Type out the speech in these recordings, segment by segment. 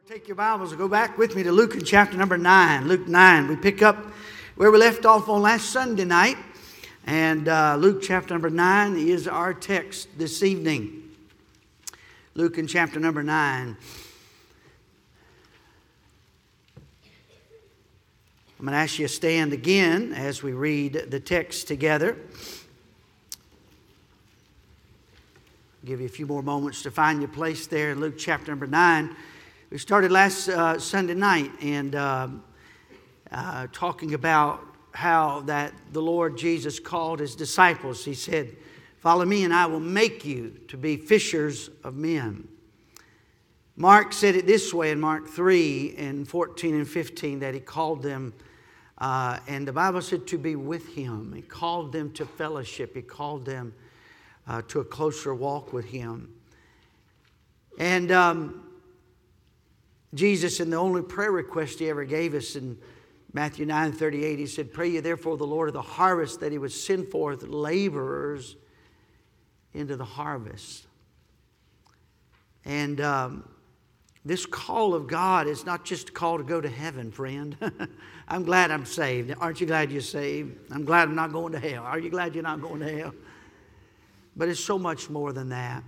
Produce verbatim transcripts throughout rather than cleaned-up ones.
Take your Bibles and go back with me to Luke in chapter number nine. Luke nine. We pick up where we left off on last Sunday night. And uh, Luke chapter number nine is our text this evening. Luke in chapter number nine. I'm going to ask you to stand again as we read the text together. Give you a few more moments to find your place there in Luke chapter number nine. We started last uh, Sunday night and uh, uh, talking about how that the Lord Jesus called His disciples. He said, "Follow me and I will make you to be fishers of men." Mark said it this way in Mark three and fourteen and fifteen that He called them, uh, and the Bible said to be with Him. He called them to fellowship. He called them uh, to a closer walk with Him. And um, Jesus, in the only prayer request He ever gave us in Matthew nine thirty-eight, He said, "Pray ye therefore the Lord of the harvest that He would send forth laborers into the harvest." And um, this call of God is not just a call to go to heaven, friend. I'm glad I'm saved. Aren't you glad you're saved? I'm glad I'm not going to hell. Are you glad you're not going to hell? But it's so much more than that.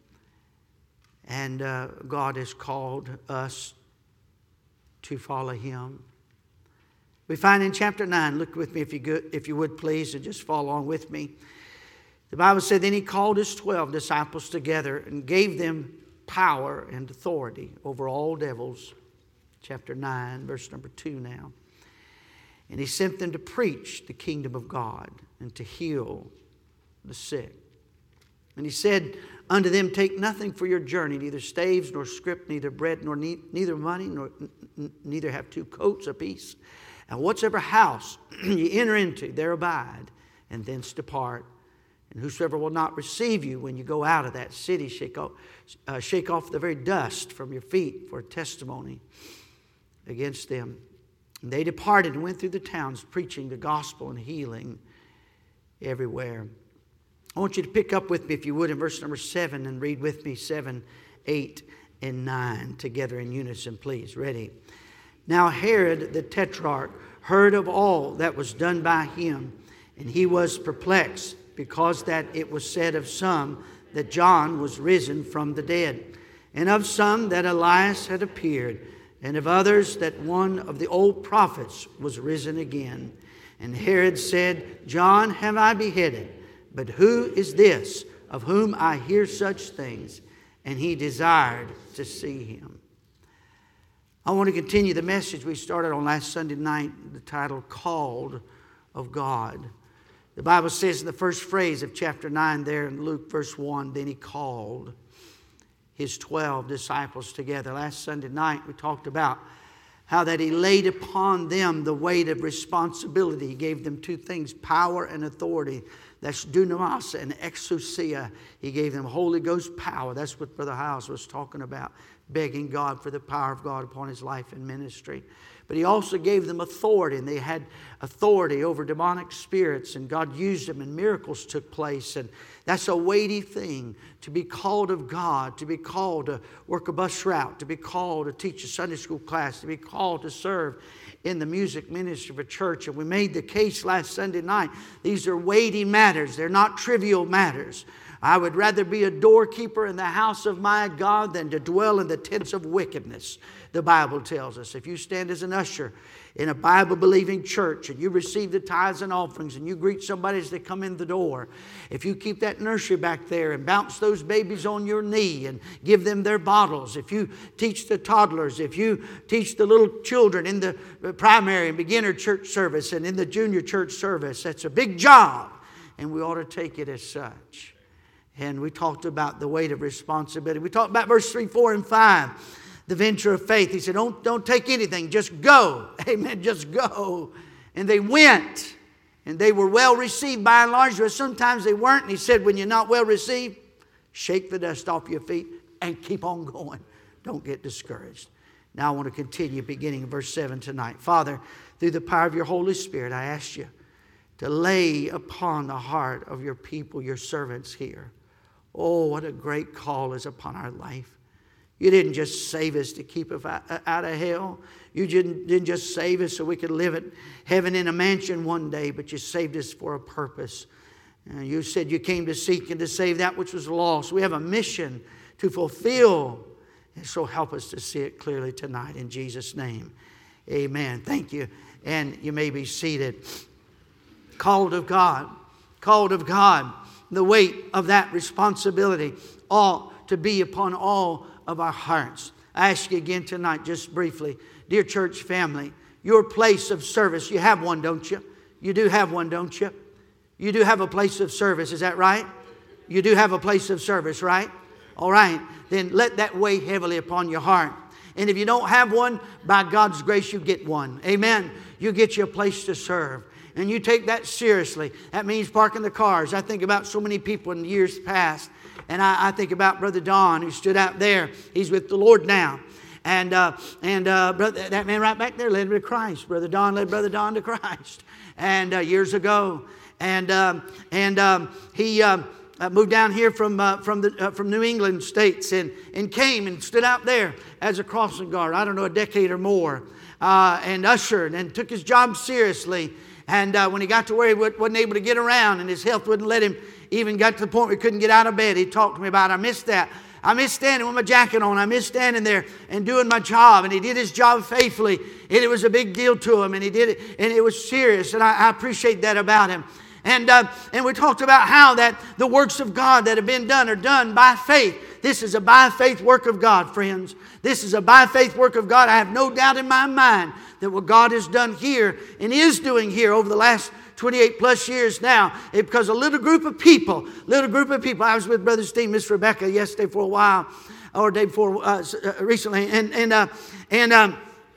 And uh, God has called us to follow Him. We find in chapter nine, look with me if you, go, if you would please, and just follow on with me. The Bible said, "Then He called His twelve disciples together and gave them power and authority over all devils." Chapter nine, verse number two now. "And He sent them to preach the kingdom of God and to heal the sick. And He said unto them, Take nothing for your journey, neither staves, nor scrip, neither bread, nor ne- neither money, nor n- neither have two coats apiece. And whatsoever house ye enter into, there abide, and thence depart. And whosoever will not receive you when you go out of that city, shake off, uh, shake off the very dust from your feet for a testimony against them." And they departed and went through the towns, preaching the gospel and healing everywhere. I want you to pick up with me, if you would, in verse number seven and read with me seven, eight, and nine together in unison, please. Ready? "Now Herod the Tetrarch heard of all that was done by him, and he was perplexed, because that it was said of some that John was risen from the dead, and of some that Elias had appeared, and of others that one of the old prophets was risen again. And Herod said, John have I beheaded, but who is this of whom I hear such things? And he desired to see him." I want to continue the message we started on last Sunday night, the title, "Called of God." The Bible says in the first phrase of chapter nine there in Luke verse one, "Then He called His twelve disciples together." Last Sunday night we talked about how that He laid upon them the weight of responsibility. He gave them two things, power and authority. That's dunamis and exousia. He gave them Holy Ghost power. That's what Brother Hiles was talking about, begging God for the power of God upon his life and ministry. But He also gave them authority, and they had authority over demonic spirits, and God used them, and miracles took place. And that's a weighty thing, to be called of God, to be called to work a bus route, to be called to teach a Sunday school class, to be called to serve in the music ministry of a church. And we made the case last Sunday night. These are weighty matters. They're not trivial matters. "I would rather be a doorkeeper in the house of my God than to dwell in the tents of wickedness," the Bible tells us. If you stand as an usher in a Bible-believing church and you receive the tithes and offerings and you greet somebody as they come in the door, if you keep that nursery back there and bounce those babies on your knee and give them their bottles, if you teach the toddlers, if you teach the little children in the primary and beginner church service and in the junior church service, that's a big job, and we ought to take it as such. And we talked about the weight of responsibility. We talked about verse three, four, and five. The venture of faith. He said, don't, don't take anything. Just go. Amen. Just go. And they went. And they were well received by and large. But sometimes they weren't. And He said, when you're not well received, shake the dust off your feet and keep on going. Don't get discouraged. Now I want to continue beginning in verse seven tonight. Father, through the power of your Holy Spirit, I ask you to lay upon the heart of your people, your servants here. Oh, what a great call is upon our life. You didn't just save us to keep us out of hell. You didn't, didn't just save us so we could live at heaven in a mansion one day, but you saved us for a purpose. And you said you came to seek and to save that which was lost. We have a mission to fulfill. And so help us to see it clearly tonight in Jesus' name. Amen. Thank you. And you may be seated. Called of God. Called of God. The weight of that responsibility ought to be upon all of our hearts. I ask you again tonight, just briefly, dear church family, your place of service, you have one, don't you? You do have one, don't you? You do have a place of service, is that right? You do have a place of service, right? All right, then let that weigh heavily upon your heart. And if you don't have one, by God's grace, you get one. Amen. You get you a place to serve. And you take that seriously. That means parking the cars. I think about so many people in years past. And I, I think about Brother Don, who stood out there. He's with the Lord now. And uh, and uh, brother, that man right back there led me to Christ. Brother Don led Brother Don to Christ. And uh, years ago. And um, and um, he uh, moved down here from uh, from the uh, from New England states and and came and stood out there as a crossing guard. I don't know, a decade or more, uh, and ushered and took his job seriously. And uh, when he got to where he wasn't able to get around and his health wouldn't let him, even got to the point where he couldn't get out of bed, he talked to me about, I missed that. I miss standing with my jacket on. I miss standing there and doing my job. And he did his job faithfully. And it was a big deal to him. And he did it. And it was serious. And I, I appreciate that about him. And, uh, and we talked about how that the works of God that have been done are done by faith. This is a by faith work of God, friends. This is a by faith work of God. I have no doubt in my mind that what God has done here and is doing here over the last twenty-eight plus years now, it, because a little group of people, little group of people. I was with Brother Steve, Miss Rebecca yesterday for a while, or day before uh, recently, and and uh, and. Um,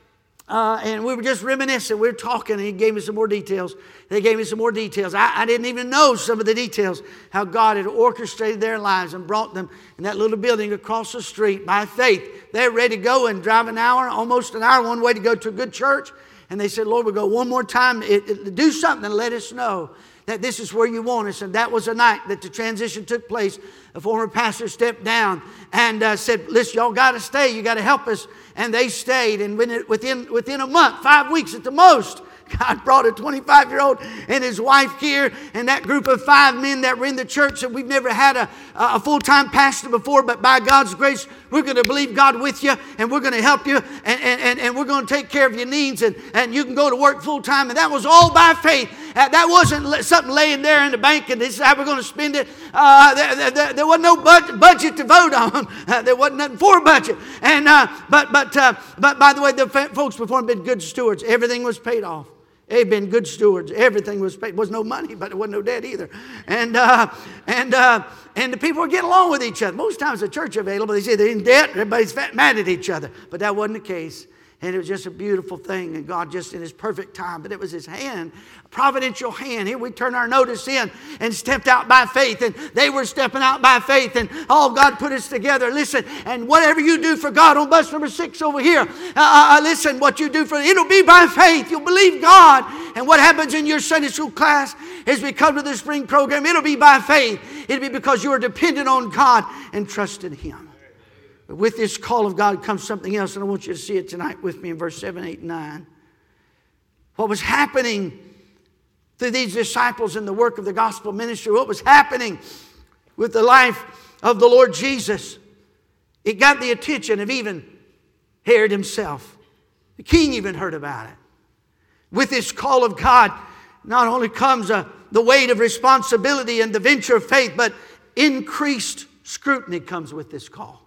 Uh, and we were just reminiscing. We were talking, and he gave me some more details. They gave me some more details. I, I didn't even know some of the details, how God had orchestrated their lives and brought them in that little building across the street by faith. They're ready to go and drive an hour, almost an hour one way to go to a good church. And they said, Lord, we'll go one more time. It, it, do something and let us know that this is where you want us. And that was the night that the transition took place. A former pastor stepped down and uh, said, listen, y'all got to stay. You got to help us. And they stayed. And when it, within, within a month, five weeks at the most, God brought a twenty-five-year-old and his wife here, and that group of five men that were in the church that we've never had a, a full-time pastor before, but by God's grace, we're going to believe God with you, and we're going to help you, and, and, and we're going to take care of your needs, and, and you can go to work full-time. And that was all by faith. That wasn't something laying there in the bank, and this is how we're going to spend it. Uh, there, there, there wasn't no budget, budget to vote on. Uh, there wasn't nothing for a budget. And uh, but but uh, but by the way, the folks before have been good stewards. Everything was paid off. They've been good stewards. Everything was paid. There was no money, but there wasn't no debt either. And uh, and uh, and the people were getting along with each other. Most times the church available, they say they're in debt. Everybody's mad at each other. But that wasn't the case. And it was just a beautiful thing. And God just in His perfect time. But it was His hand, a providential hand. Here we turn our notice in and stepped out by faith. And they were stepping out by faith. And oh, God put us together. Listen, and whatever you do for God on bus number six over here, uh, uh, listen, what you do for it'll be by faith. You'll believe God. And what happens in your Sunday school class is we come to the spring program. It'll be by faith. It'll be because you are dependent on God and trusted Him. But with this call of God comes something else, and I want you to see it tonight with me in verse seven, eight, and nine. What was happening through these disciples in the work of the gospel ministry, what was happening with the life of the Lord Jesus, it got the attention of even Herod himself. The king even heard about it. With this call of God, not only comes a, the weight of responsibility and the venture of faith, but increased scrutiny comes with this call.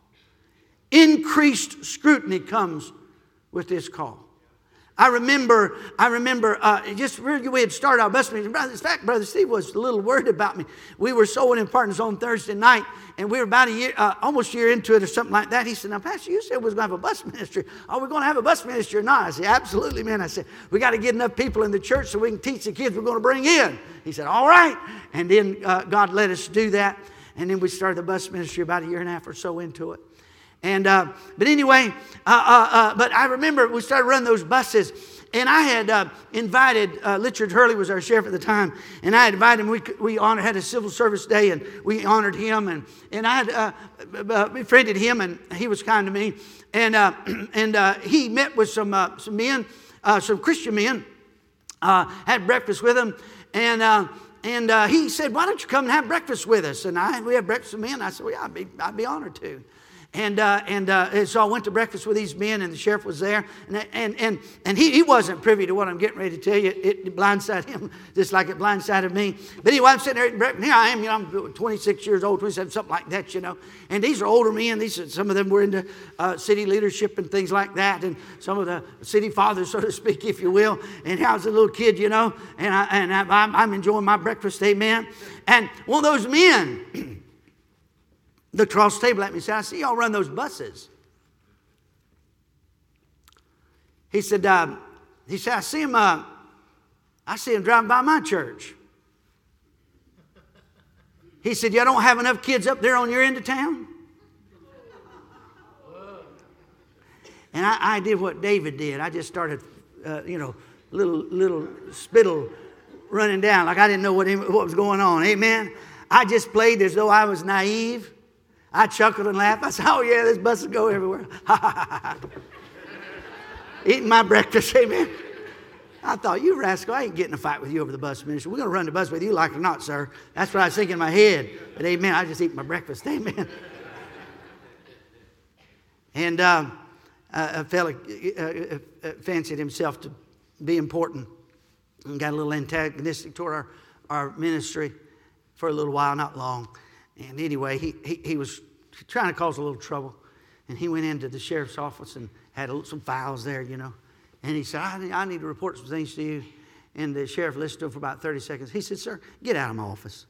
Increased scrutiny comes with this call. I remember, I remember, uh, just really we had started our bus meeting. In fact, Brother Steve was a little worried about me. We were sowing in partners on Thursday night, and we were about a year, uh, almost a year into it or something like that. He said, now, Pastor, you said we was going to have a bus ministry. Are we going to have a bus ministry or not? I said, absolutely, man. I said, we got to get enough people in the church so we can teach the kids we're going to bring in. He said, all right. And then uh, God let us do that. And then we started the bus ministry about a year and a half or so into it. And uh, but anyway, uh, uh, uh, but I remember we started running those buses, And I had uh, invited, uh, Richard Hurley was our sheriff at the time, and I had invited him. We, we honored, had a civil service day, and we honored him. And, and I had uh, uh, befriended him, and he was kind to me. And, uh, and uh, he met with some, uh, some men, uh, some Christian men, uh, had breakfast with them. And, uh, and uh, he said, why don't you come and have breakfast with us? And I, we had breakfast with men. I said, well, yeah, I'd be, I'd be honored to. And uh, and, uh, and so I went to breakfast with these men, and the sheriff was there, and and and, and he, he wasn't privy to what I'm getting ready to tell you. It, it blindsided him just like it blindsided me. But anyway, I'm sitting there eating breakfast. Here I am, you know, I'm twenty-six years old, twenty-seven, something like that, you know. And these are older men. These are, some of them were into uh, city leadership and things like that, and some of the city fathers, so to speak, if you will. And I was a little kid, you know, and I and I, I'm, I'm enjoying my breakfast, amen. And one of those men looked across the table at me and said, I see y'all run those buses. He said, uh, he said, I see him, uh, I see him driving by my church. He said, y'all don't have enough kids up there on your end of town? And I, I did what David did. I just started, uh, you know, little little spittle running down like I didn't know what, what was going on. Amen. I just played as though I was naive. I chuckled and laughed. I said, oh, yeah, this bus will go everywhere. Eating my breakfast, amen. I thought, you rascal, I ain't getting a fight with you over the bus ministry. We're going to run the bus with you like it or not, sir. That's what I was thinking in my head. But, amen, I just eat my breakfast, amen. And uh, a fella uh, uh, fancied himself to be important and got a little antagonistic toward our, our ministry for a little while, not long. And anyway, he, he, he was trying to cause a little trouble. And he went into the sheriff's office and had a, some files there, you know. And he said, I need, I need to report some things to you. And the sheriff listened to him for about thirty seconds. He said, sir, get out of my office.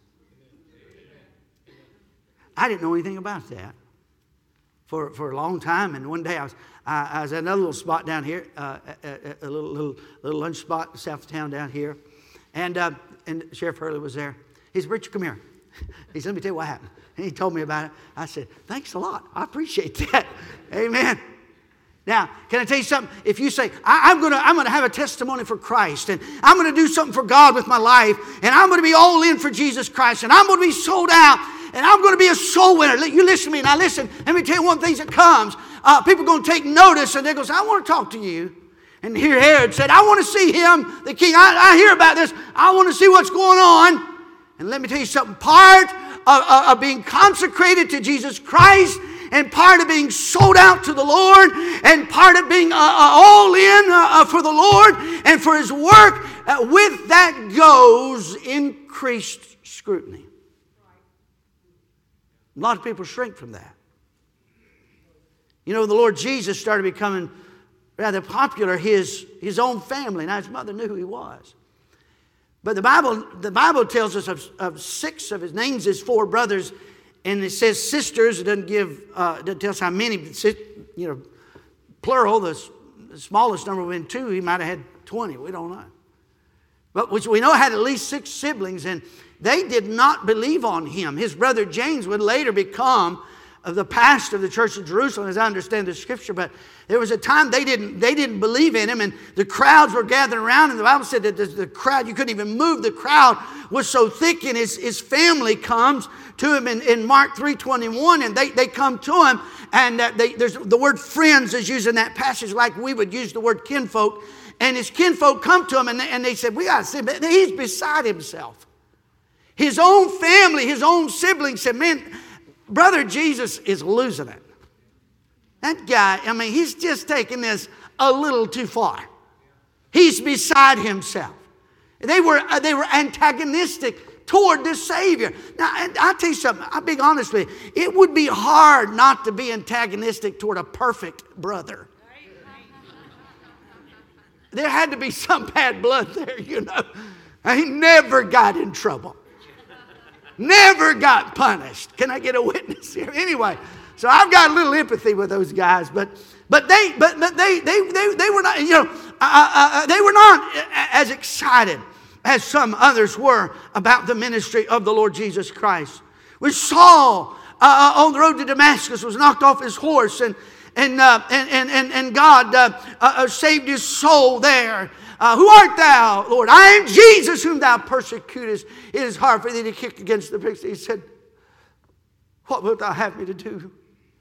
I didn't know anything about that for, for a long time. And one day I was I, I was at another little spot down here, uh, a, a, a little, little little lunch spot south of town down here. And, uh, and Sheriff Hurley was there. He said, Richard, come here. He said, let me tell you what happened. And he told me about it. I said, thanks a lot. I appreciate that. Amen. Now, can I tell you something? If you say, I, I'm going to I'm going to have a testimony for Christ, and I'm going to do something for God with my life, and I'm going to be all in for Jesus Christ, and I'm going to be sold out, and I'm going to be a soul winner. You listen to me. Now listen, let me tell you one thing that comes. Uh, people are going to take notice, and they're going to say, I want to talk to you. And here Herod said, I want to see him, the king. I, I hear about this. I want to see what's going on. And let me tell you something, part of, of, of being consecrated to Jesus Christ, and part of being sold out to the Lord, and part of being uh, uh, all in uh, uh, for the Lord and for His work, uh, with that goes increased scrutiny. A lot of people shrink from that. You know, the Lord Jesus started becoming rather popular. His, his own family, now his mother knew who He was. But the Bible, the Bible tells us of, of six of His names, His four brothers, and it says sisters. It doesn't give, uh, it doesn't tell us how many, you know, plural. The, the smallest number would have been two. He might have had twenty. We don't know. But which we know had at least six siblings, and they did not believe on Him. His brother James would later become of the pastor of the church of Jerusalem, as I understand the scripture. But there was a time they didn't they didn't believe in Him, and the crowds were gathering around, and the Bible said that the, the crowd, you couldn't even move. The crowd was so thick, and his, his family comes to Him in, in Mark three twenty-one, and they, they come to Him, and uh, they, there's the word friends is used in that passage like we would use the word kinfolk. And his kinfolk come to Him, and they, and they said, we got to see him. He's beside himself. His own family, his own siblings said, man, Brother Jesus is losing it. That guy, I mean, he's just taking this a little too far. He's beside himself. They were, uh, they were antagonistic toward the Savior. Now, I'll tell you something. I'll be honest with you. It would be hard not to be antagonistic toward a perfect brother. There had to be some bad blood there, you know. He never got in trouble. Never got punished. Can I get a witness here? Anyway, so I've got a little empathy with those guys, but but they but but they they they, they were not, you know, uh, uh, they were not as excited as some others were about the ministry of the Lord Jesus Christ. When Saul uh, on the road to Damascus was knocked off his horse, and And, uh, and, and, and God uh, uh, uh, saved his soul there. Uh, Who art thou, Lord? I am Jesus whom thou persecutest. It is hard for thee to kick against the pricks. He said, what wilt thou have me to do?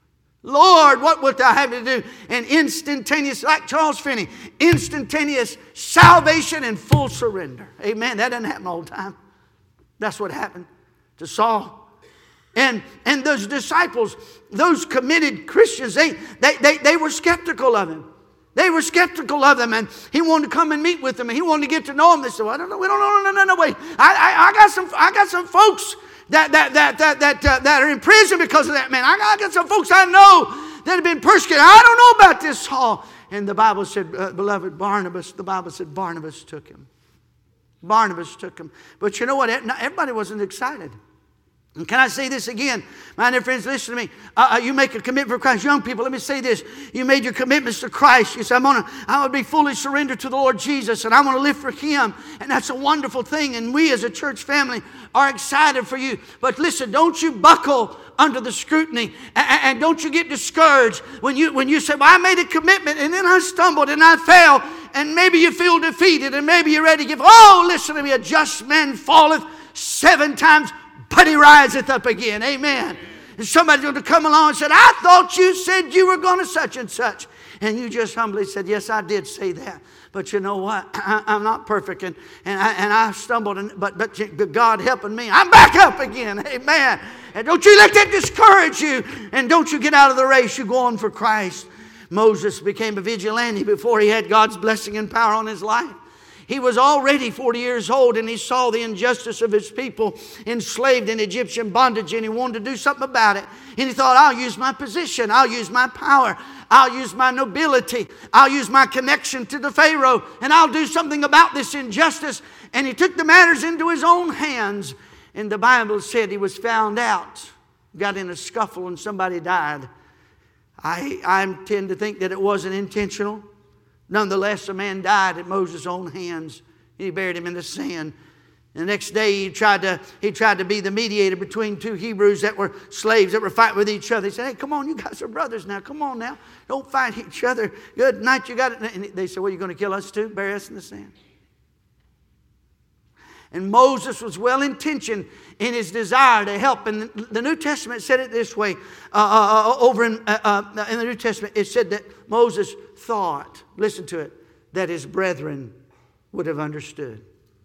Lord, what wilt thou have me to do? And instantaneous, like Charles Finney, instantaneous salvation and full surrender. Amen. That doesn't happen all the time. That's what happened to Saul. And, and those disciples, those committed Christians, they, they, they, they were skeptical of him. They were skeptical of him, and he wanted to come and meet with them, and he wanted to get to know him. They said, well, I don't know, we don't know, no, no, no, no, wait. I, I, I got some, I got some folks that that that that that, uh, that are in prison because of that man. I got, I got some folks I know that have been persecuted. I don't know about this Saul. And the Bible said, uh, beloved Barnabas, the Bible said Barnabas took him. Barnabas took him. But you know what? Everybody wasn't excited. And can I say this again? My dear friends, listen to me. Uh, uh, you make a commitment for Christ. Young people, let me say this. You made your commitments to Christ. You say, I'm going to I'm gonna be fully surrendered to the Lord Jesus, and I want to live for Him. And that's a wonderful thing. And we as a church family are excited for you. But listen, don't you buckle under the scrutiny. And, and don't you get discouraged when you, when you say, well, I made a commitment, and then I stumbled, and I fell. And maybe you feel defeated, and maybe you're ready to give. Oh, listen to me. A just man falleth seven times, but he riseth up again. Amen. And somebody's going to come along and said, I thought you said you were going to such and such. And you just humbly said, yes, I did say that. But you know what? I, I'm not perfect. And, and, I, and I stumbled. And, but, but God helping me. I'm back up again. Amen. And don't you let that discourage you. And don't you get out of the race. You go on for Christ. Moses became a vigilante before he had God's blessing and power on his life. He was already forty years old, and he saw the injustice of his people enslaved in Egyptian bondage, and he wanted to do something about it. And he thought, I'll use my position. I'll use my power. I'll use my nobility. I'll use my connection to the Pharaoh, and I'll do something about this injustice. And he took the matters into his own hands. And the Bible said he was found out, got in a scuffle, and somebody died. I, I tend to think that it wasn't intentional. Nonetheless, a man died at Moses' own hands. He buried him in the sand. And the next day, he tried to he tried to be the mediator between two Hebrews that were slaves that were fighting with each other. He said, hey, come on, you guys are brothers now. Come on now. Don't fight each other. Good night, you got it. And they said, well, you're going to kill us too? Bury us in the sand. And Moses was well-intentioned in his desire to help. And the New Testament said it this way. Uh, uh, over in, uh, uh, in the New Testament, it said that Moses thought, listen to it, that his brethren would have understood.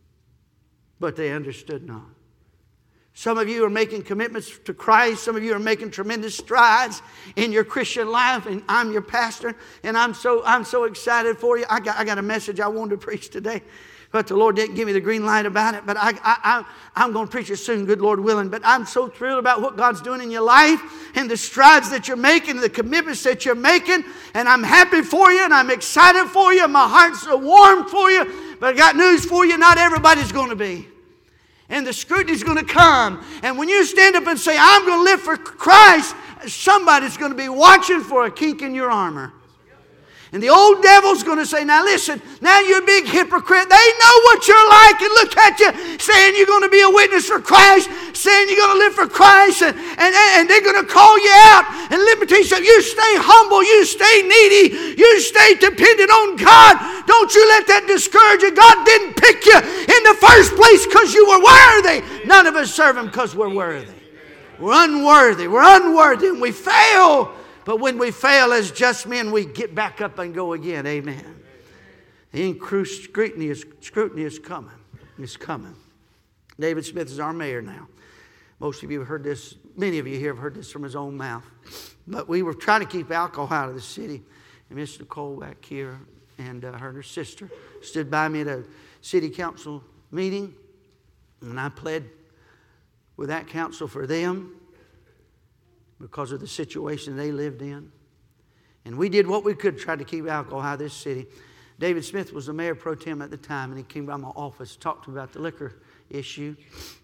But they understood not. Some of you are making commitments to Christ. Some of you are making tremendous strides in your Christian life. And I'm your pastor. And I'm so, I'm so excited for you. I got, I got a message I wanted to preach today. But the Lord didn't give me the green light about it. But I, I, I, I'm going to preach it soon, good Lord willing. But I'm so thrilled about what God's doing in your life and the strides that you're making, the commitments that you're making. And I'm happy for you, and I'm excited for you. My heart's so warm for you. But I got news for you, not everybody's going to be. And the scrutiny's going to come. And when you stand up and say, I'm going to live for Christ, somebody's going to be watching for a kink in your armor. And the old devil's going to say, now listen, now you're a big hypocrite. They know what you're like, and look at you saying you're going to be a witness for Christ, saying you're going to live for Christ, and, and, and they're going to call you out. And let me tell you something, you stay humble, you stay needy, you stay dependent on God. Don't you let that discourage you. God didn't pick you in the first place because you were worthy. None of us serve Him because we're worthy. We're unworthy. We're unworthy, and we fail. But when we fail as just men, we get back up and go again. Amen. The increased scrutiny is, scrutiny is coming. It's coming. David Smith is our mayor now. Most of you have heard this. Many of you here have heard this from his own mouth. But we were trying to keep alcohol out of the city. And Miss Nicole back here and uh, her and her sister stood by me at a city council meeting. And I pled with that council for them, because of the situation they lived in. And we did what we could to try to keep alcohol out of this city. David Smith was the mayor pro tem at the time, and he came by my office, talked to me about the liquor issue.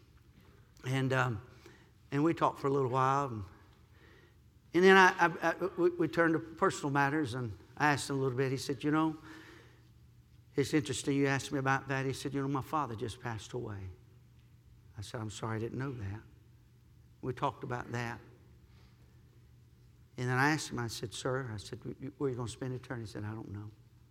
And um, and we talked for a little while. And, and then I, I, I, we, we turned to personal matters, and I asked him a little bit. He said, you know, it's interesting you asked me about that. He said, you know, my father just passed away. I said, I'm sorry, I didn't know that. We talked about that. And then I asked him, I said, sir, I said, where are you going to spend eternity? He said, I don't know.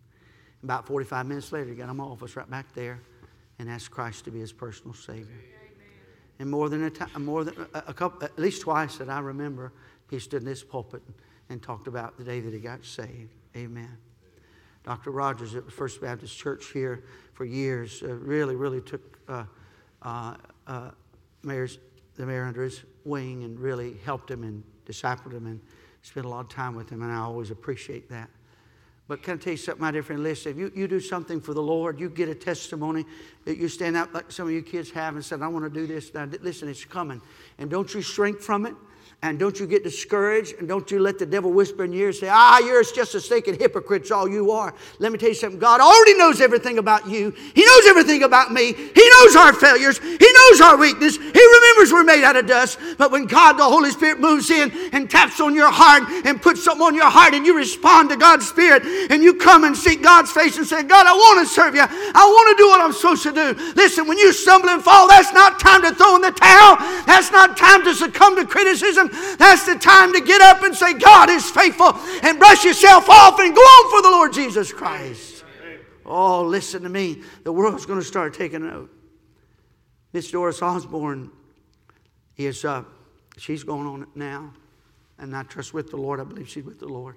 About forty-five minutes later, he got in my office right back there and asked Christ to be his personal Savior. And more than a time, more than a, a couple, at least twice that I remember, he stood in this pulpit and talked about the day that he got saved. Amen. Doctor Rogers at the First Baptist Church here for years uh, really, really took uh, uh, uh, mayor's, the mayor under his wing and really helped him and discipled him and spent a lot of time with him, and I always appreciate that. But can I tell you something, my dear friend? Listen, if you, you do something for the Lord, you get a testimony that you stand out like some of you kids have and said, I want to do this. Now, listen, it's coming. And don't you shrink from it. And don't you get discouraged, and don't you let the devil whisper in your ear and say, ah, you're just a stinking hypocrite, it's all you are. Let me tell you something. God already knows everything about you. He knows everything about me. He knows our failures. He knows our weakness. He remembers we're made out of dust. But when God, the Holy Spirit, moves in and taps on your heart and puts something on your heart and you respond to God's Spirit and you come and seek God's face and say, God, I want to serve you. I want to do what I'm supposed to do. Listen, when you stumble and fall, that's not time to throw in the towel. That's not time to succumb to criticism. That's the time to get up and say, God is faithful, and brush yourself off and go on for the Lord Jesus Christ. Oh, listen to me. The world's going to start taking note. Miss Doris Osborne is, uh, she's going on it now. And I trust with the Lord. I believe she's with the Lord.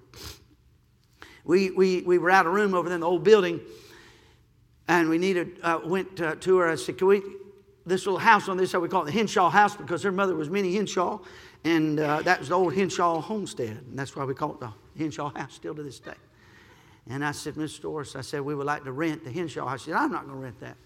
We, we, we were out of room over there in the old building, and we needed, uh, went uh, to her. I said, can we, this little house on this, how we call it the Henshaw house, because her mother was Minnie Henshaw. And uh, that was the old Henshaw homestead. And that's why we call it the Henshaw house still to this day. And I said, Miss Doris, I said, we would like to rent the Henshaw house. She said, I'm not going to rent that.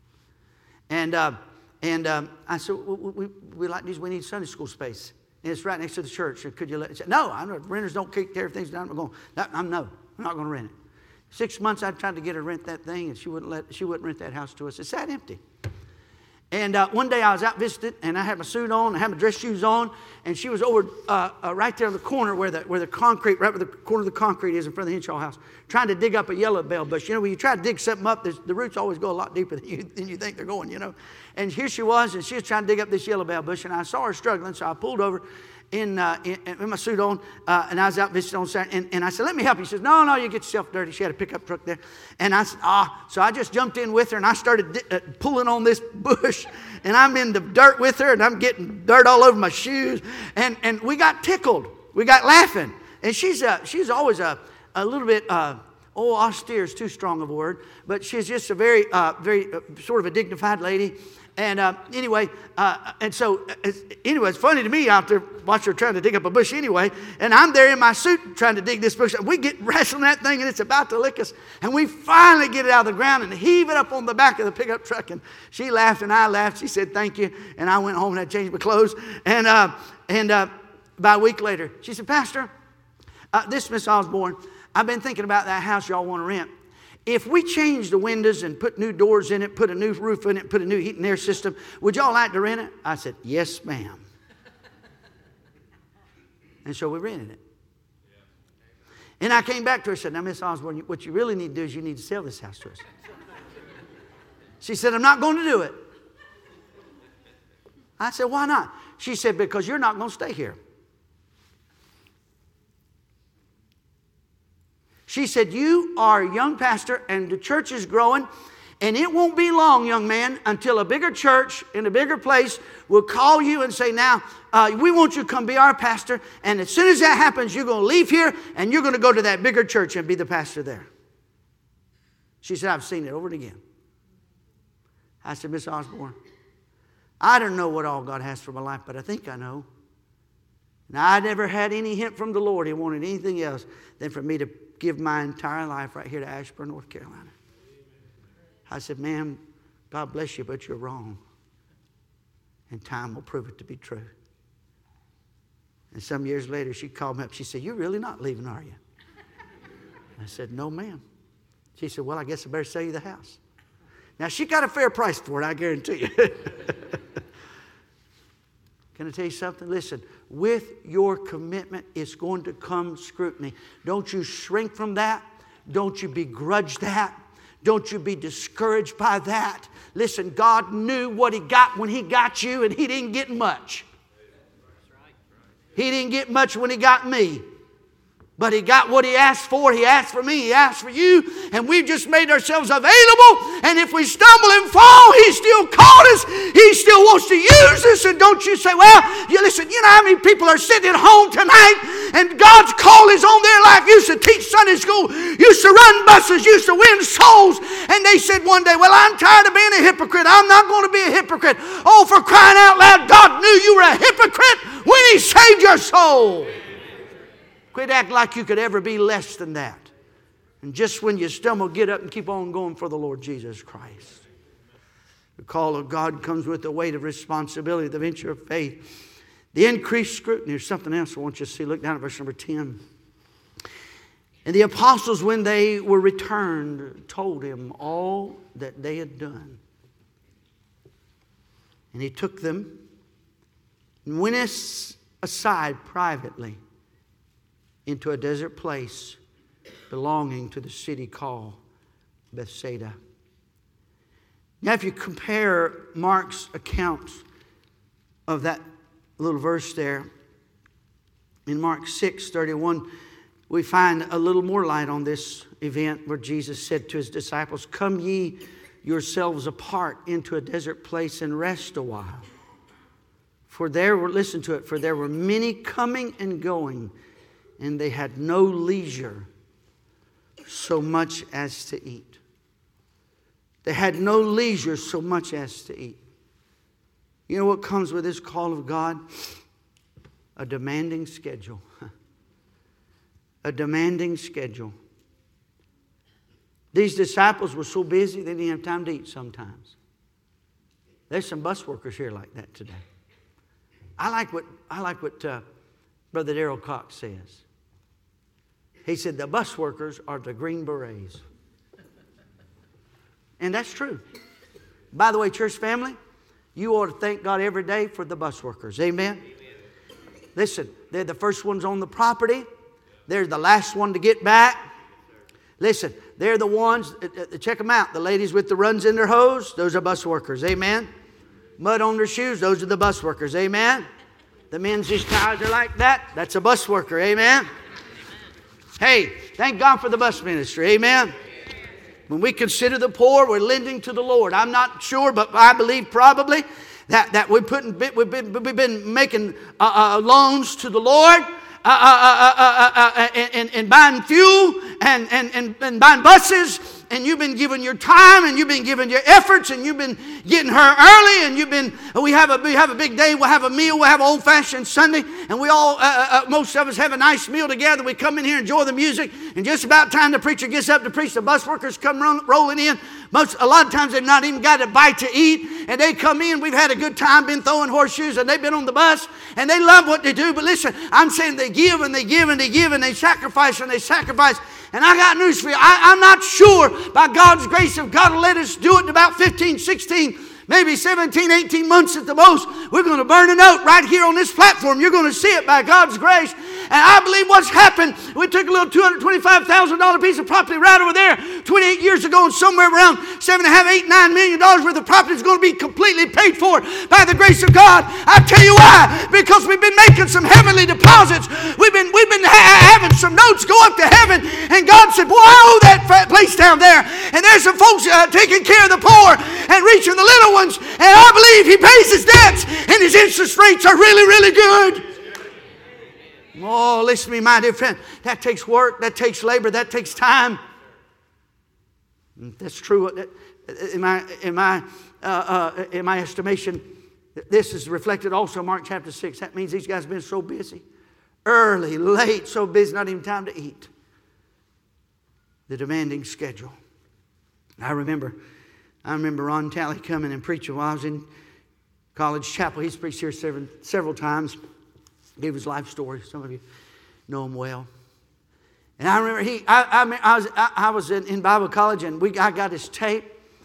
And uh, and um, I said, we, we, we like these, we need Sunday school space. And it's right next to the church. And could you let, said, no, I know renters don't tear things down. I'm going, I'm no, I'm not going to rent it. Six months I tried to get her to rent that thing, and she wouldn't let, she wouldn't rent that house to us. It sat empty. And uh, one day I was out visiting, and I had my suit on, I had my dress shoes on, and she was over uh, uh, right there in the corner where the where the concrete, right where the corner of the concrete is in front of the Henshaw house, trying to dig up a yellow bell bush. You know, when you try to dig something up, the roots always go a lot deeper than you, than you think they're going, you know. And here she was, and she was trying to dig up this yellow bell bush, and I saw her struggling, so I pulled over in, uh, in, in my suit on, uh, and I was out visiting on Saturday, and, and I said, let me help you. She says, no, no, you get yourself dirty. She had a pickup truck there. And I said, ah, so I just jumped in with her, and I started di- uh, pulling on this bush, and I'm in the dirt with her, and I'm getting dirt all over my shoes, and, and we got tickled. We got laughing. And she's, uh, she's always a, a little bit, uh, oh, austere is too strong of a word, but she's just a very, uh, very uh, sort of a dignified lady. And uh, anyway, uh, and so, it's, anyway, it's funny to me out there watching her trying to dig up a bush anyway. And I'm there in my suit trying to dig this bush. We get wrestling that thing, and it's about to lick us. And we finally get it out of the ground and heave it up on the back of the pickup truck. And she laughed, and I laughed. She said, thank you. And I went home and I changed my clothes. And, uh, and uh, about a week later, she said, Pastor, uh, this is Miss Osborne. I've been thinking about that house y'all want to rent. If we change the windows and put new doors in it, put a new roof in it, put a new heat and air system, would y'all like to rent it? I said, yes, ma'am. And so we rented it. And I came back to her and said, now, Miss Osborne, what you really need to do is you need to sell this house to us. She said, I'm not going to do it. I said, why not? She said, because you're not going to stay here. She said, you are a young pastor and the church is growing, and it won't be long, young man, until a bigger church in a bigger place will call you and say, now, uh, we want you to come be our pastor. And as soon as that happens, you're going to leave here and you're going to go to that bigger church and be the pastor there. She said, I've seen it over and again. I said, Miss Osborne, I don't know what all God has for my life, but I think I know. Now, I never had any hint from the Lord He wanted anything else than for me to give my entire life right here to Ashburn, North Carolina. I said, ma'am, God bless you, but you're wrong. And time will prove it to be true. And some years later, she called me up. She said, you're really not leaving, are you? I said, no, ma'am. She said, well, I guess I better sell you the house. Now, she got a fair price for it, I guarantee you. Can I tell you something? Listen, with your commitment, it's going to come scrutiny. Don't you shrink from that. Don't you begrudge that. Don't you be discouraged by that. Listen, God knew what He got when He got you, and He didn't get much. He didn't get much when He got me. But he got what he asked for. He asked for me. He asked for you. And we've just made ourselves available. And if we stumble and fall, He still called us. He still wants to use us. And don't you say, well, you listen, you know how many people are sitting at home tonight and God's call is on their life. Used to teach Sunday school. Used to run buses. Used to win souls. And they said one day, well, I'm tired of being a hypocrite. I'm not going to be a hypocrite. Oh, for crying out loud, God knew you were a hypocrite when He saved your soul. Quit acting like you could ever be less than that. And just when you stumble, get up and keep on going for the Lord Jesus Christ. The call of God comes with the weight of responsibility, the venture of faith, the increased scrutiny. There's something else I want you to see. Look down at verse number ten. And the apostles, when they were returned, told Him all that they had done. And He took them and went aside privately into a desert place belonging to the city called Bethsaida. Now, if you compare Mark's accounts of that little verse there, in Mark six thirty-one, we find a little more light on this event where Jesus said to His disciples, come ye yourselves apart into a desert place and rest a while. For there were, listen to it, for there were many coming and going, and they had no leisure so much as to eat. They had no leisure so much as to eat. You know what comes with this call of God? A demanding schedule. A demanding schedule. These disciples were so busy they didn't have time to eat sometimes. There's some bus workers here like that today. I like what, I like what uh, Brother Darrell Cox says. He said the bus workers are the Green Berets. And that's true. By the way, church family, you ought to thank God every day for the bus workers. Amen? Amen. Listen, they're the first ones on the property. They're the last one to get back. Listen, they're the ones, uh, check them out. The ladies with the runs in their hose, those are bus workers. Amen? Mud on their shoes, those are the bus workers. Amen? The men's just tires are like that, that's a bus worker. Amen? Hey, thank God for the bus ministry. Amen? When we consider the poor, we're lending to the Lord. I'm not sure, but I believe probably that, that we've, put in, we've, been, we've been making uh, uh, loans to the Lord. Uh, uh, uh, uh, uh, uh, and, and buying fuel and, and, and, and buying buses, and you've been giving your time and you've been giving your efforts and you've been getting her early, and you've been we have a we have a big day, we'll have a meal, we'll have old fashioned Sunday, and we all uh, uh, most of us have a nice meal together. We come in here, enjoy the music, and just about time the preacher gets up to preach, the bus workers come run, rolling in. Most a lot of times they've not even got a bite to eat, and they come in. We've had a good time, been throwing horseshoes, and they've been on the bus, and they love what they do. But listen, I'm saying they give and they give and they give and they sacrifice and they sacrifice. And I got news for you. I, I'm not sure by God's grace if God will let us do it in about fifteen, sixteen, maybe seventeen, eighteen months at the most. We're going to burn a note right here on this platform. You're going to see it by God's grace. And I believe what's happened, we took a little two hundred twenty-five thousand dollars piece of property right over there twenty-eight years ago, and somewhere around seven and a half, eight, nine million dollars worth of property is going to be completely paid for by the grace of God. I tell you why. Because we've been making some heavenly deposits. We've been, we've been ha- having some notes go up to heaven. And God said, boy, I owe that place down there. And there's some folks uh, taking care of the poor and reaching the little ones. And I believe He pays His debts, and His interest rates are really, really good. Oh, listen to me, my dear friend. That takes work. That takes labor. That takes time. That's true. In my, in my, uh, uh, in my estimation, this is reflected also in Mark chapter six. That means these guys have been so busy. Early, late, so busy, not even time to eat. The demanding schedule. I remember, I remember Ron Talley coming and preaching while I was in College Chapel. He's preached here several, several times. Gave his life story. Some of you know him well. And I remember he, I, I, I was, I, I was in, in Bible college, and we, I got his tape,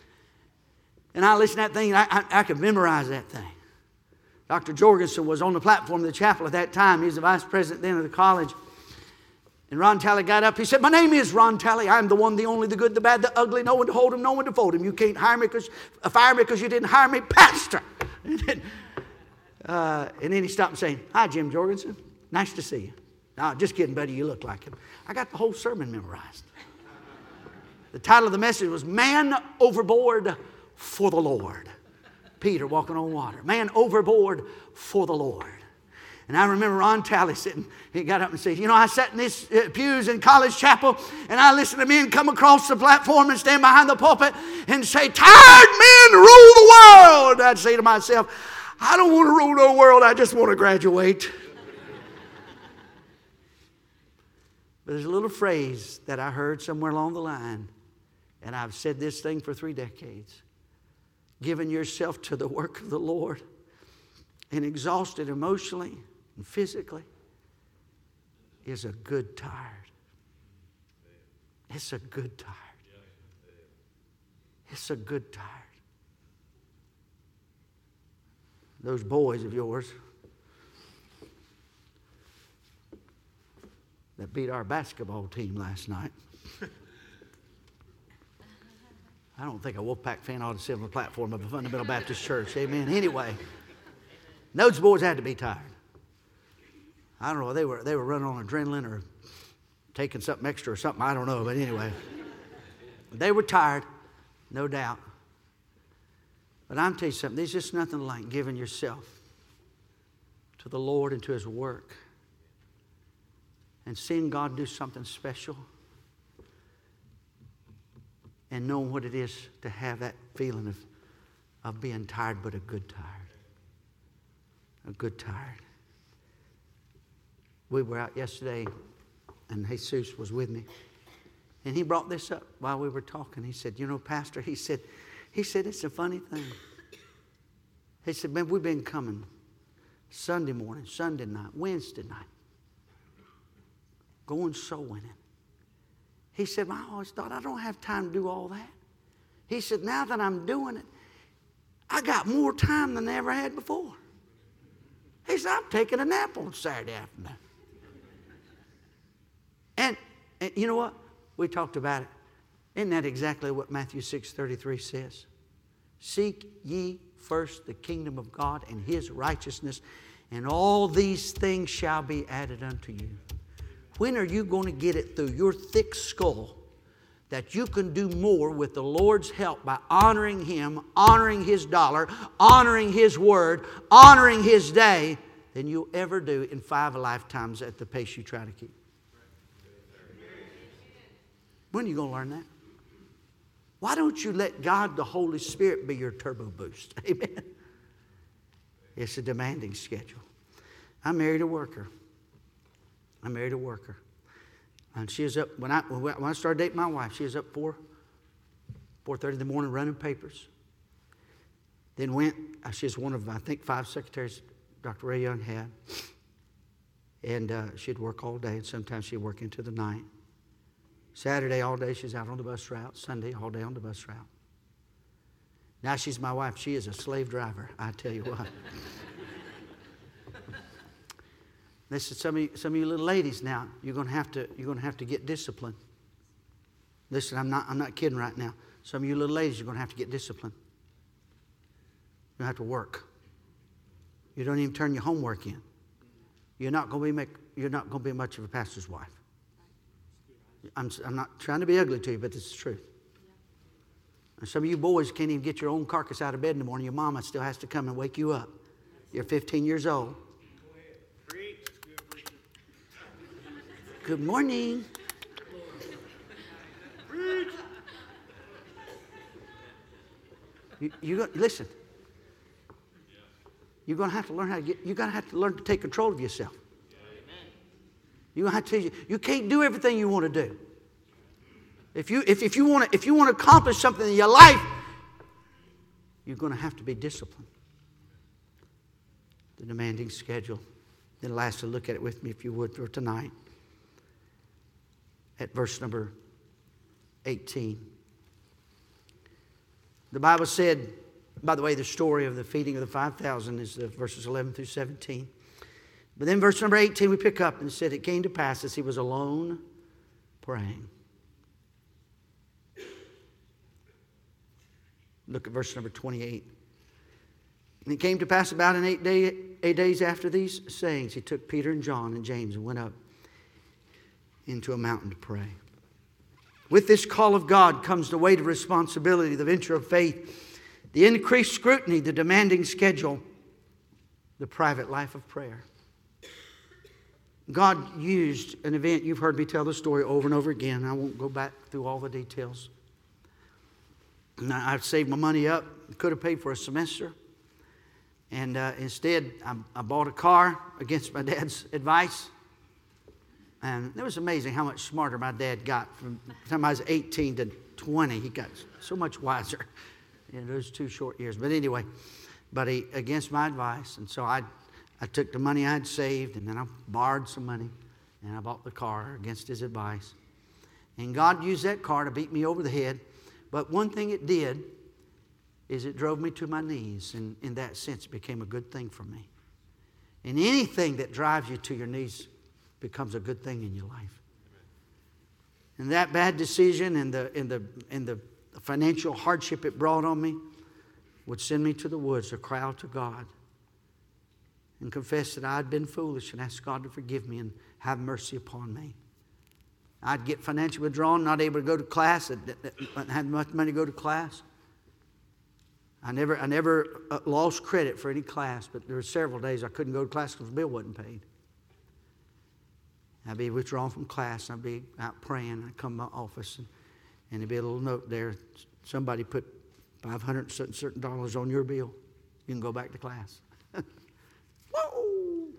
and I listened to that thing, and I, I, I could memorize that thing. Doctor Jorgensen was on the platform of the chapel at that time. He was the vice president then of the college. And Ron Talley got up. He said, my name is Ron Talley. I'm the one, the only, the good, the bad, the ugly. No one to hold him, no one to fold him. You can't hire me because, uh, fire me because you didn't hire me, pastor. And then, uh, and then he stopped and said, hi, Jim Jorgensen. Nice to see you. No, just kidding, buddy. You look like him. I got the whole sermon memorized. The title of the message was Man Overboard for the Lord. Peter walking on water. Man overboard for the Lord. And I remember Ron Talley sitting, he got up and said, you know, I sat in these uh, pews in College Chapel and I listened to men come across the platform and stand behind the pulpit and say, tired men rule the world. I'd say to myself, I don't want to rule the world, I just want to graduate. But there's a little phrase that I heard somewhere along the line, and I've said this thing for three decades. Giving yourself to the work of the Lord and exhausted emotionally and physically is a good tired. It's a good tired. It's a good tired. Those boys of yours that beat our basketball team last night. I don't think a Wolfpack fan ought to sit on the platform of a Fundamental Baptist Church. Amen. Anyway, those boys had to be tired. I don't know. They were they were running on adrenaline or taking something extra or something. I don't know. But anyway, they were tired, no doubt. But I'm telling you something. There's just nothing like giving yourself to the Lord and to His work and seeing God do something special and knowing what it is to have that feeling of, of being tired, but a good tired. A good tired. We were out yesterday, and Jesus was with me. And he brought this up while we were talking. He said, you know, Pastor, he said, he said, it's a funny thing. He said, man, we've been coming Sunday morning, Sunday night, Wednesday night, going soul winning. He said, I always thought I don't have time to do all that. He said, now that I'm doing it, I got more time than I ever had before. He said, I'm taking a nap on Saturday afternoon. And, and you know what? We talked about it. Isn't that exactly what Matthew six thirty-three says? Seek ye first the kingdom of God and His righteousness, and all these things shall be added unto you. When are you going to get it through your thick skull that you can do more with the Lord's help by honoring Him, honoring His dollar, honoring His word, honoring His day than you'll ever do in five lifetimes at the pace you try to keep? When are you going to learn that? Why don't you let God, the Holy Spirit, be your turbo boost? Amen. It's a demanding schedule. I married a worker. I married a worker. And she was up, when I, when I started dating my wife, she was up four, four thirty in the morning running papers. Then went, she was one of, I think, five secretaries Doctor Ray Young had. And uh, she'd work all day, and sometimes she'd work into the night. Saturday all day she's out on the bus route. Sunday all day on the bus route. Now she's my wife. She is a slave driver, I tell you what. Listen, some of you, some of you little ladies now, you're going to have to you're going to have to get disciplined. Listen, I'm not I'm not kidding right now. Some of you little ladies, you're going to have to get disciplined. You have to work. You don't even turn your homework in. You're not going to be make, you're not going to be much of a pastor's wife. I'm I'm not trying to be ugly to you, but this is the truth. And some of you boys can't even get your own carcass out of bed in the morning. Your mama still has to come and wake you up. You're fifteen years old. Good morning. You, you got, listen. You're going to have to learn how to get. You're going to have to learn to take control of yourself. You're going to have to. You can't do everything you want to do. If you if, if you want to if you want to accomplish something in your life, you're going to have to be disciplined. The demanding schedule. Then lastly, look at it with me, if you would, for tonight. At verse number eighteen. The Bible said, by the way, the story of the feeding of the five thousand is the verses eleven through seventeen. But then verse number eighteen we pick up and it said, it came to pass as he was alone praying. Look at verse number twenty-eight. And it came to pass about in eight, day, eight days after these sayings, he took Peter and John and James and went up into a mountain to pray. With this call of God comes the weight of responsibility, the venture of faith, the increased scrutiny, the demanding schedule, the private life of prayer. God used an event. You've heard me tell the story over and over again. I won't go back through all the details. And I saved my money up. Could have paid for a semester. And uh, instead, I, I bought a car against my dad's advice. And it was amazing how much smarter my dad got. From the time I was eighteen to twenty, he got so much wiser in those two short years. But anyway, but he, against my advice. And so I, I took the money I had saved, and then I borrowed some money, and I bought the car against his advice. And God used that car to beat me over the head. But one thing it did is it drove me to my knees. And in that sense, it became a good thing for me. And anything that drives you to your knees becomes a good thing in your life. And that bad decision and the, and the, and the financial hardship it brought on me would send me to the woods to cry out to God and confess that I had been foolish and ask God to forgive me and have mercy upon me. I'd get financially withdrawn, not able to go to class. I didn't have much money to go to class. I never, I never lost credit for any class, but there were several days I couldn't go to class because the bill wasn't paid. I'd be withdrawn from class. I'd be out praying. I'd come to my office, and, and there'd be a little note there. Somebody put five hundred certain, certain dollars on your bill. You can go back to class. Whoa!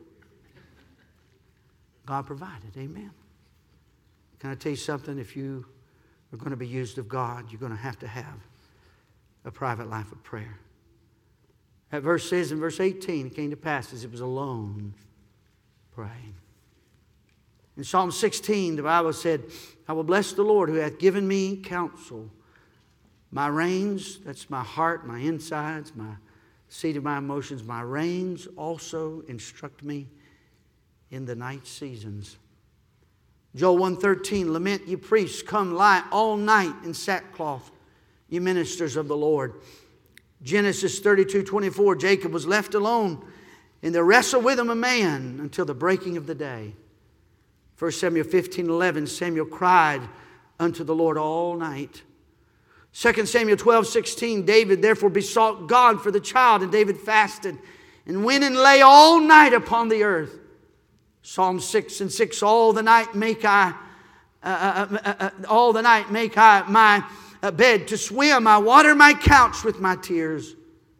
God provided. Amen. Can I tell you something? If you are going to be used of God, you're going to have to have a private life of prayer. That verse says in verse eighteen, it came to pass as it was alone praying. In Psalm sixteen, the Bible said, I will bless the Lord who hath given me counsel. My reins, that's my heart, my insides, my seat of my emotions, my reins also instruct me in the night seasons. Joel one thirteen, lament ye priests, come lie all night in sackcloth, ye ministers of the Lord. Genesis thirty-two twenty-four, Jacob was left alone, and there wrestled with him a man until the breaking of the day. First Samuel fifteen eleven, Samuel cried unto the Lord all night. Second Samuel twelve sixteen, David therefore besought God for the child, and David fasted and went and lay all night upon the earth. Psalm six and six, all the night make I, uh, uh, uh, uh, all the night make I my uh, bed to swim. I water my couch with my tears.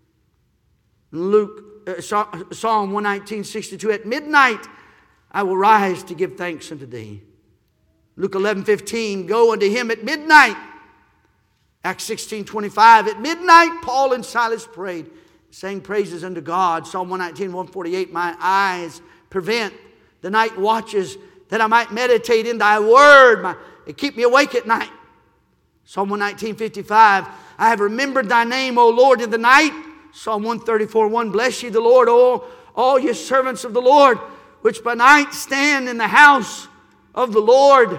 Luke, uh, Psalm one nineteen sixty-two, at midnight I will rise to give thanks unto thee. Luke eleven fifteen, go unto him at midnight. Acts sixteen twenty-five, at midnight Paul and Silas prayed, sang praises unto God. Psalm one nineteen one forty-eight, my eyes prevent the night watches that I might meditate in thy word. My, it keep me awake at night. Psalm one nineteen fifty-five, I have remembered thy name, O Lord, in the night. Psalm one thirty-four one, bless ye the Lord, all, all ye servants of the Lord, which by night stand in the house of the Lord.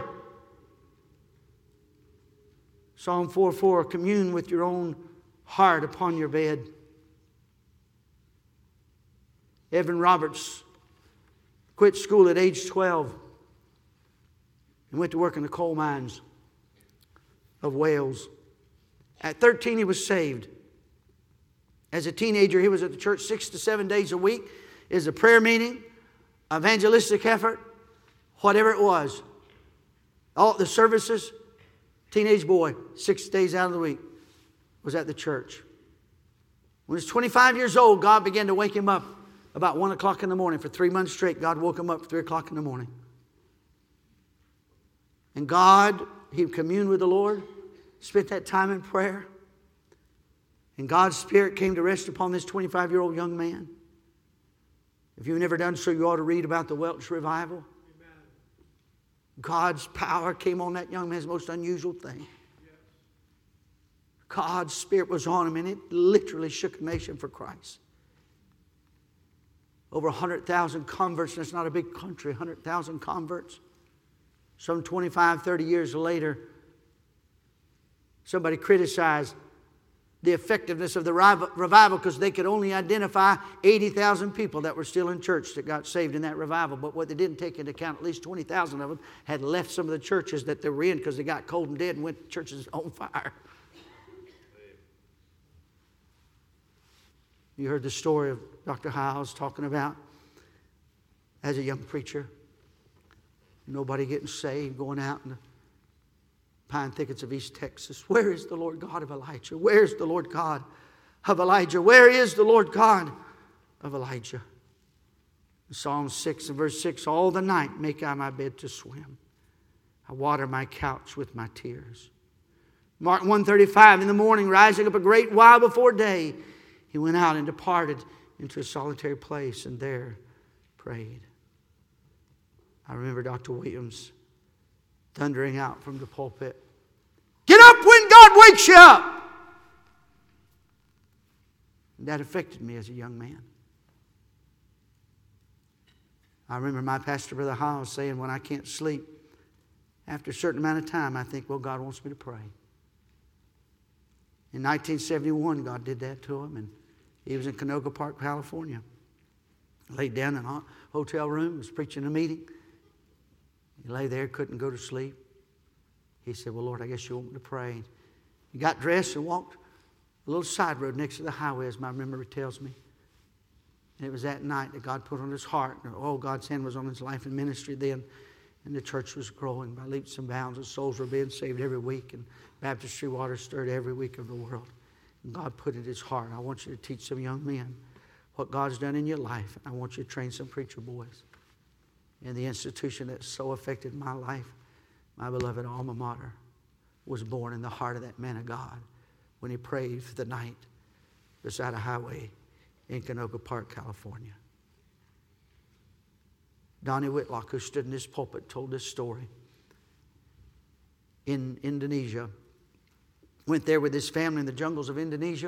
Psalm four four, commune with your own heart upon your bed. Evan Roberts quit school at age twelve and went to work in the coal mines of Wales. At thirteen, he was saved. As a teenager, he was at the church six to seven days a week. It was a prayer meeting, evangelistic effort, whatever it was. All the services, teenage boy, six days out of the week, was at the church. When he was twenty-five years old, God began to wake him up about one o'clock in the morning. For three months straight, God woke him up at three o'clock in the morning. And God, he communed with the Lord, spent that time in prayer. And God's Spirit came to rest upon this twenty-five-year-old young man. If you've never done so, you ought to read about the Welsh revival. Amen. God's power came on that young man. It's the most unusual thing. Yes. God's Spirit was on him, and it literally shook a nation for Christ. Over one hundred thousand converts, and it's not a big country, one hundred thousand converts. Some twenty-five, thirty years later, somebody criticized the effectiveness of the revival because they could only identify eighty thousand people that were still in church that got saved in that revival. But what they didn't take into account, at least twenty thousand of them had left some of the churches that they were in because they got cold and dead and went to churches on fire. You heard the story of Doctor Hiles talking about as a young preacher. Nobody getting saved, going out in the pine thickets of East Texas. Where is the Lord God of Elijah? Where is the Lord God of Elijah? Where is the Lord God of Elijah? Psalm six and verse six, all the night make I my bed to swim. I water my couch with my tears. Mark one thirty-five, in the morning, rising up a great while before day, he went out and departed into a solitary place and there prayed. I remember Doctor Williams thundering out from the pulpit, get up when God wakes you up. And that affected me as a young man. I remember my pastor, Brother Hiles, saying when I can't sleep, after a certain amount of time, I think, well, God wants me to pray. In nineteen seventy-one, God did that to him, and he was in Canoga Park, California. Laid down in a hotel room, was preaching a meeting. He lay there, couldn't go to sleep. He said, well, Lord, I guess you want me to pray. He got dressed and walked a little side road next to the highway, as my memory tells me. And it was that night that God put on his heart. And oh, God's hand was on his life and ministry then. And the church was growing by leaps and bounds. And souls were being saved every week. And baptistry water stirred every week of the world. And God put it in his heart. I want you to teach some young men what God's done in your life. I want you to train some preacher boys. And the institution that so affected my life, my beloved alma mater, was born in the heart of that man of God when he prayed for the night beside a highway in Canoga Park, California. Donnie Whitlock, who stood in this pulpit, told this story. In Indonesia, went there with his family in the jungles of Indonesia,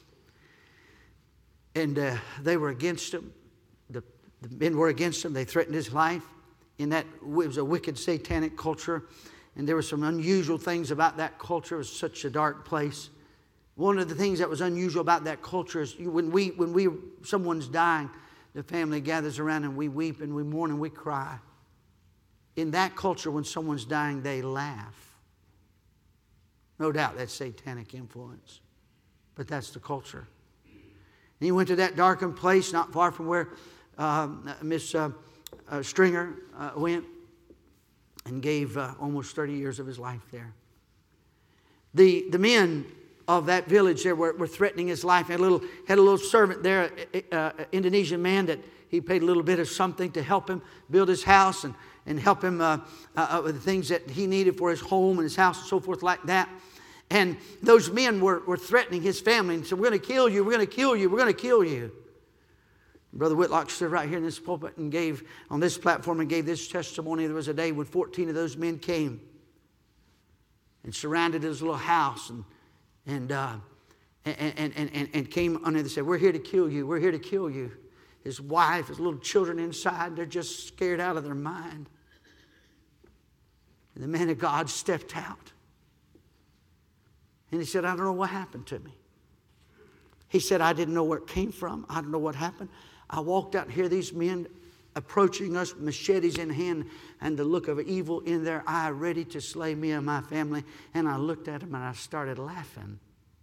and uh, they were against him. The The men were against him. They threatened his life. In that, it was a wicked satanic culture. And there were some unusual things about that culture. It was such a dark place. One of the things that was unusual about that culture is when we, when we, someone's dying, the family gathers around and we weep and we mourn and we cry. In that culture, when someone's dying, they laugh. No doubt that's satanic influence. But that's the culture. And he went to that darkened place not far from where Um, Miss uh, uh, Stringer uh, went and gave uh, almost thirty years of his life there. The the men of that village there were, were threatening his life. Had a little had a little servant there, uh, Indonesian man, that he paid a little bit of something to help him build his house and and help him uh, uh, with the things that he needed for his home and his house and so forth like that. And those men were were threatening his family and said, "We're going to kill you. We're going to kill you. We're going to kill you." Brother Whitlock stood right here in this pulpit and gave, on this platform, and gave this testimony. There was a day when fourteen of those men came and surrounded his little house and and uh, and, and, and, and came under and said, "We're here to kill you. We're here to kill you." His wife, his little children inside, they're just scared out of their mind. And the man of God stepped out. And he said, "I don't know what happened to me." He said, "I didn't know where it came from. I don't know what happened. I walked out here, these men approaching us, machetes in hand, and the look of evil in their eye, ready to slay me and my family. And I looked at them and I started laughing."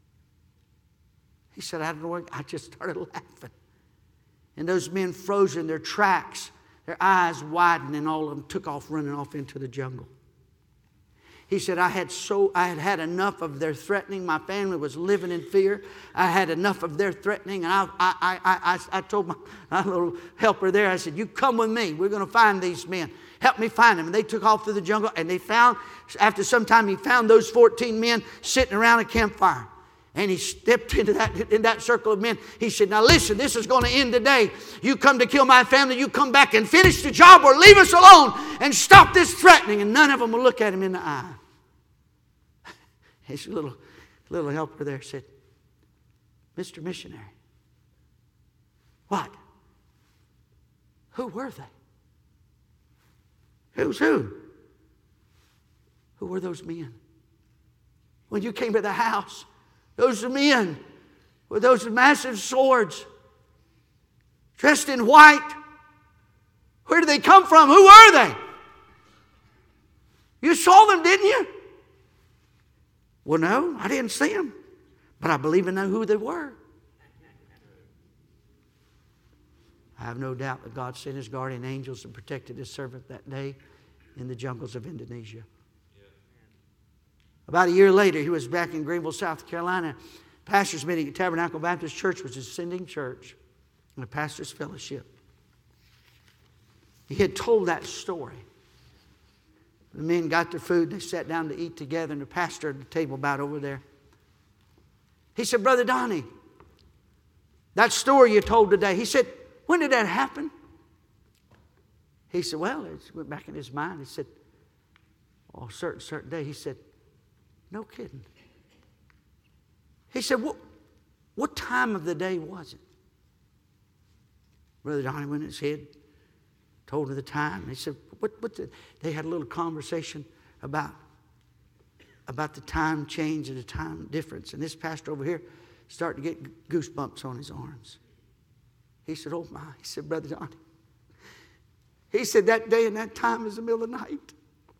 He said, "I don't know where, I just started laughing." And those men froze in their tracks, their eyes widened, and all of them took off running off into the jungle. He said, I had so I had had enough of their threatening. My family was living in fear. I had enough of their threatening. And I, I, I, I, I told my, my little helper there, I said, "You come with me. We're going to find these men. Help me find them." And they took off through the jungle. And they found, after some time, he found those fourteen men sitting around a campfire. And he stepped into that, in that circle of men. He said, "Now listen, this is going to end today. You come to kill my family. You come back and finish the job or leave us alone and stop this threatening." And none of them will look at him in the eye. His little, little helper there said, "Mister Missionary, what? Who were they? Who's who? Who were those men? When you came to the house, Those men with those massive swords, dressed in white. Where did they come from? Who were they? You saw them, didn't you? Well, no, I didn't see them. But I believe I know who they were. I have no doubt that God sent His guardian angels and protected His servant that day in the jungles of Indonesia. About a year later, he was back in Greenville, South Carolina. Pastor's meeting at Tabernacle Baptist Church, which is a sending church, and a pastor's fellowship. He had told that story. The men got their food, they sat down to eat together, and the pastor at the table about over there. He said, Brother Donnie, that story you told today, he said, when did that happen? He said, well, it went back in his mind. He said, oh, a certain, certain day. He said, no kidding. He said, what, what time of the day was it? Brother Donnie went in his head, told her the time. He said, what, what the? They had a little conversation about, about the time change and the time difference. And this pastor over here started to get goosebumps on his arms. He said, oh my. He said, Brother Donnie. He said, that day and that time is the middle of the night.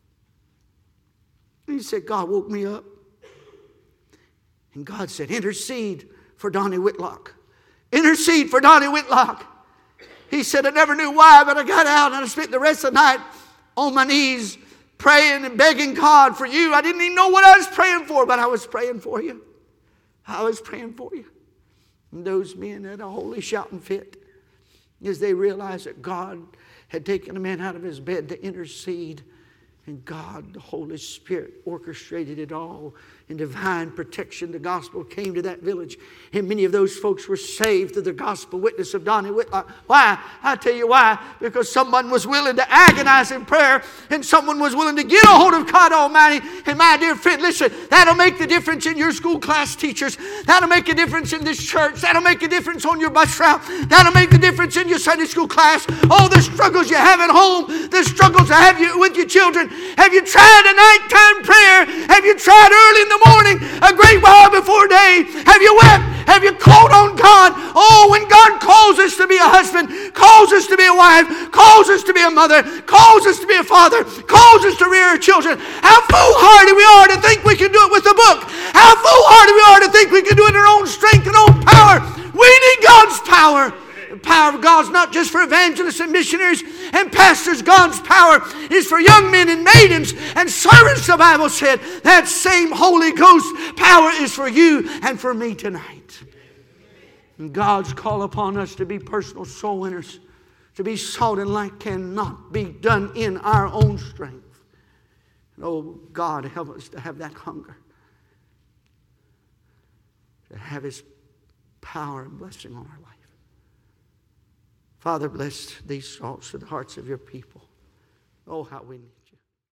And he said, God woke me up. And God said, intercede for Donnie Whitlock. Intercede for Donnie Whitlock. He said, I never knew why, but I got out and I spent the rest of the night on my knees praying and begging God for you. I didn't even know what I was praying for, but I was praying for you. I was praying for you. And those men had a holy shouting fit as they realized that God had taken a man out of his bed to intercede. And God, the Holy Spirit, orchestrated it all in divine protection. The gospel came to that village. And many of those folks were saved through the gospel witness of Donnie Whitlock. Why? I tell you why. Because someone was willing to agonize in prayer. And someone was willing to get a hold of God Almighty. And my dear friend, listen, that'll make the difference in your school class teachers. That'll make a difference in this church. That'll make a difference on your bus route. That'll make the difference in your Sunday school class. All the struggles you have at home. The struggles you have with your children. Have you tried a nighttime prayer? Have you tried early in the morning, a great while before day? Have you wept? Have you called on God? Oh, when God calls us to be a husband, calls us to be a wife, calls us to be a mother, calls us to be a father, calls us to rear our children, how foolhardy we are to think we can do it with a book. How foolhardy we are to think we can do it in our own strength and own power. We need God's power. The power of God's not just for evangelists and missionaries and pastors. God's power is for young men and maidens and servants, the Bible said. That same Holy Ghost power is for you and for me tonight. And God's call upon us to be personal soul winners, to be salt and light, cannot be done in our own strength. And oh, God, help us to have that hunger, to have His power and blessing on our life. Father, bless these thoughts to the hearts of your people. Oh, how we need